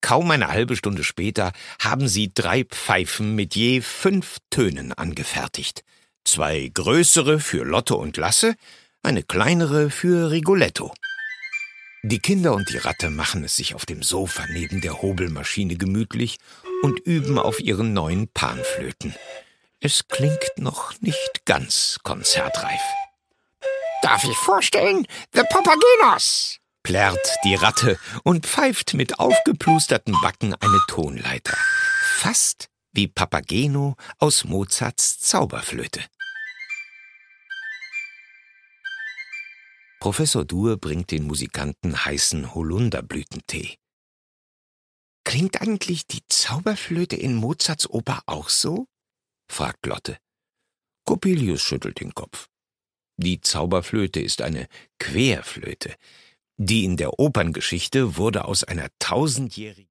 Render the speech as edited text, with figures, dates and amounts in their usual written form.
Kaum eine halbe Stunde später haben sie 3 Pfeifen mit je 5 Tönen angefertigt. 2 größere für Lotte und Lasse, eine kleinere für Rigoletto. Die Kinder und die Ratte machen es sich auf dem Sofa neben der Hobelmaschine gemütlich und üben auf ihren neuen Panflöten. Es klingt noch nicht ganz konzertreif. Darf ich vorstellen? The Papagenos! Plärrt die Ratte und pfeift mit aufgeplusterten Backen eine Tonleiter. Fast wie Papageno aus Mozarts Zauberflöte. Professor Dur bringt den Musikanten heißen Holunderblütentee. »Klingt eigentlich die Zauberflöte in Mozarts Oper auch so?« fragt Lotte. Coppelius schüttelt den Kopf. Die Zauberflöte ist eine Querflöte. Die in der Operngeschichte wurde aus einer 1000-jährigen